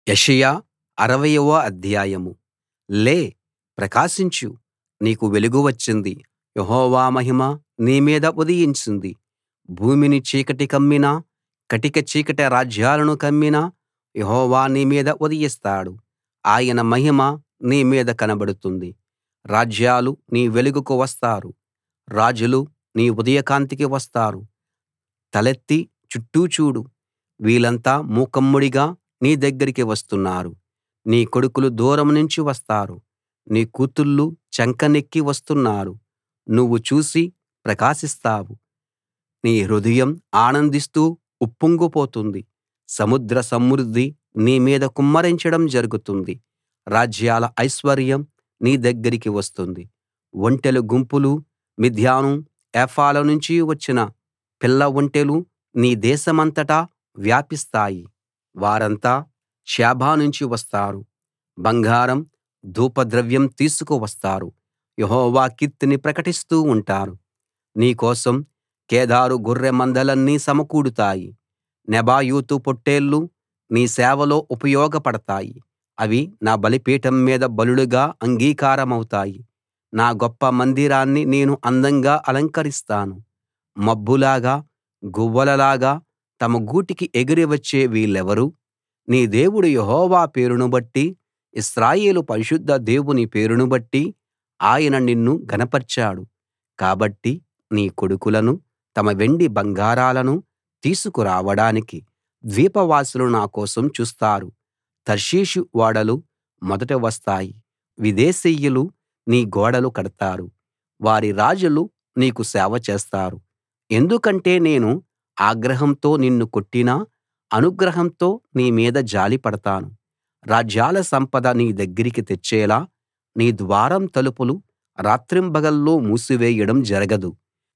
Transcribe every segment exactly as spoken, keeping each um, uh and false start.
యెషయా అరవయవ అధ్యాయం. లే, ప్రకాశించు, నీకు వెలుగు వచ్చింది. యెహోవా మహిమ నీ మీద ఉదయించింది. భూమిని చీకటి కమ్మినా, కటిక చీకటి రాజ్యాలను కమ్మినా యెహోవా నీ మీద ఉదయిస్తాడు. ఆయన మహిమ నీ మీద కనబడుతుంది. రాజ్యాలు నీ వెలుగుకు వస్తారు, రాజులు నీ ఉదయకాంతికి వస్తారు. తలెత్తి చుట్టూ చూడు, వీళ్ళంతా మూకుమ్మడిగా నీ దగ్గరికి వస్తున్నారు. నీ కొడుకులు దూరం నుంచి వస్తారు, నీ కూతుళ్ళు చంకనెక్కి వస్తున్నారు. నువ్వు చూసి ప్రకాశిస్తావు, నీ హృదయం ఆనందిస్తూ ఉప్పొంగిపోతుంది. సముద్ర సమృద్ధి నీ మీద కుమ్మరించడం జరుగుతుంది. రాజ్యాల ఐశ్వర్యం నీ దగ్గరికి వస్తుంది. ఒంటెల గుంపులు మిద్యాను ఏఫాల నుంచి వచ్చిన పిల్ల ఒంటెలు నీ దేశమంతటా వ్యాపిస్తాయి. వారంతా షేబ నుంచి వస్తారు, బంగారం ధూపద్రవ్యం తీసుకు వస్తారు. యెహోవా కీర్తిని ప్రకటిస్తూ ఉంటారు. నీ కోసం కేదారు గొర్రె మందలన్నీ సమకూడుతాయి. నెబాయోతు పొట్టేళ్ళు నీ సేవలో ఉపయోగపడతాయి. అవి నా బలిపీఠం మీద బలులుగా అంగీకారమవుతాయి. నా గొప్ప మందిరాన్ని నేను అందంగా అలంకరిస్తాను. మబ్బులాగా, గువ్వలలాగా తమ గూటికి ఎగిరి వచ్చే వీళ్ళెవరు? నీ దేవుడు యెహోవా పేరును బట్టి, ఇశ్రాయేలు పరిశుద్ధ దేవుని పేరును బట్టి ఆయన నిన్ను ఘనపర్చాడు. కాబట్టి నీ కొడుకులను, తమ వెండి బంగారాలను తీసుకురావడానికి ద్వీపవాసులు నా కోసం చూస్తారు. తర్షీషు ఓడలు మొదట వస్తాయి. విదేశీయులు నీ గోడలు కడతారు. వారి రాజులు నీకు సేవ చేస్తారు. ఎందుకంటే నేను ఆగ్రహంతో నిన్ను కొట్టినా, అనుగ్రహంతో నీ మీద జాలి పడతాను. రాజ్యాల సంపద నీ దగ్గరికి తెచ్చేలా నీ ద్వారం తలుపులు రాత్రింబగళ్ళు మూసివేయడం జరగదు.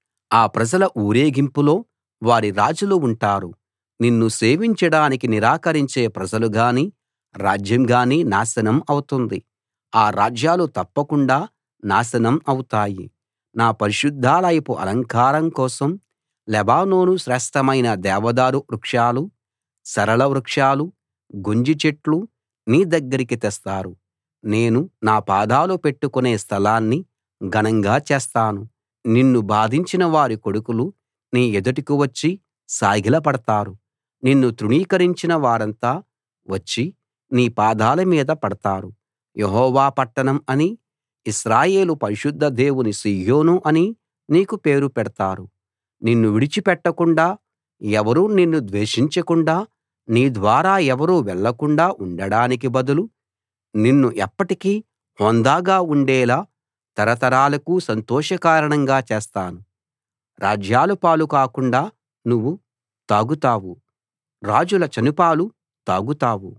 ఆ ప్రజల ఊరేగింపులో వారి రాజులు ఉంటారు. నిన్ను సేవించడానికి నిరాకరించే ప్రజలు గానీ, రాజ్యం గానీ నాశనం అవుతుంది. ఆ రాజ్యాలు తప్పకుండా నాశనం అవుతాయి. నా పరిశుద్ధాలయపు అలంకారం కోసం లెబానోను శ్రేష్ఠమైన దేవదారు వృక్షాలు, సరళ వృక్షాలు, గొంజి చెట్లు నీ దగ్గరికి తెస్తారు. నేను నా పాదాలు పెట్టుకునే స్థలాన్ని ఘనంగా చేస్తాను. నిన్ను బాధించిన వారి కొడుకులు నీ ఎదుటికి వచ్చి సాగిలపడతారు. నిన్ను తృణీకరించిన వారంతా వచ్చి నీ పాదాల మీద పడతారు. యెహోవా పట్టణం అనీ, ఇశ్రాయేలు పరిశుద్ధ దేవుని సీయోను అనీ నీకు పేరు పెడతారు. నిన్ను విడిచిపెట్టకుండా, ఎవరూ నిన్ను ద్వేషించకుండా, నీ ద్వారా ఎవరూ వెళ్ళకుండా ఉండడానికి బదులు నిన్ను ఎప్పటికీ హోందాగా ఉండేలా తరతరాలకు సంతోషకారణంగా చేస్తాను. రాజ్యాల పాలు కాకుండా నువ్వు తాగుతావు, రాజుల చనుపాలు తాగుతావు.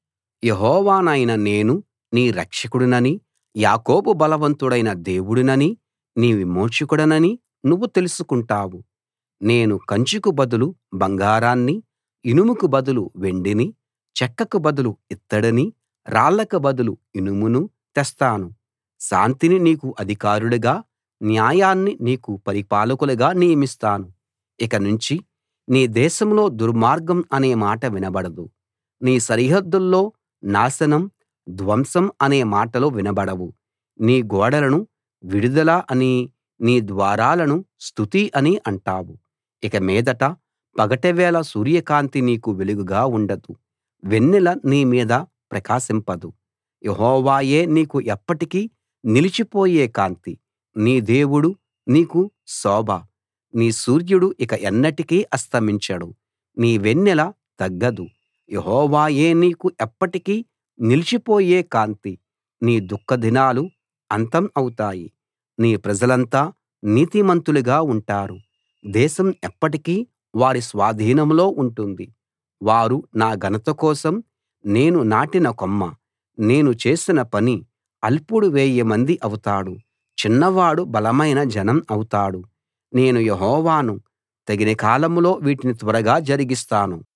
యెహోవానైన నేను నీ రక్షకుడిననీ, యాకోబు బలవంతుడైన దేవుడిననీ, నీ విమోచకుడిననీ నువ్వు తెలుసుకుంటావు. నేను కంచుకు బదులు బంగారాన్ని, ఇనుముకు బదులు వెండిని, చెక్కకు బదులు ఇత్తడిని, రాళ్లకు బదులు ఇనుమును తెస్తాను. శాంతిని నీకు అధికారులుగా, న్యాయాన్ని నీకు పరిపాలకులుగా నియమిస్తాను. ఇక నుంచి నీ దేశంలో దుర్మార్గం అనే మాట వినబడదు. నీ సరిహద్దుల్లో నాశనం, ధ్వంసం అనే మాటలు వినబడవు. నీ గోడలను విడుదల అనీ, నీ ద్వారాలను స్తుతి అనీ అంటావు. ఇక మీదట పగటివేళ సూర్యకాంతి నీకు వెలుగుగా ఉండదు, వెన్నెల నీ మీద ప్రకాశింపదు. యెహోవాయే నీకు ఎప్పటికీ నిలిచిపోయే కాంతి. నీ దేవుడు నీకు శోభ. నీ సూర్యుడు ఇక ఎన్నటికీ అస్తమించడు, నీ వెన్నెల తగ్గదు. యెహోవాయే నీకు ఎప్పటికీ నిలిచిపోయే కాంతి. నీ దుఃఖదినాలు అంతం అవుతాయి. నీ ప్రజలంతా నీతిమంతులుగా ఉంటారు. దేశం ఎప్పటికీ వారి స్వాధీనంలో ఉంటుంది. వారు నా ఘనత కోసం నేను నాటిన కొమ్మ. నేను చేసిన పని అల్పుడు వేయిమంది అవుతాడు, చిన్నవాడు బలమైన జనం అవుతాడు. నేను యెహోవాను, తగిన కాలంలో వీటిని త్వరగా జరిగిస్తాను.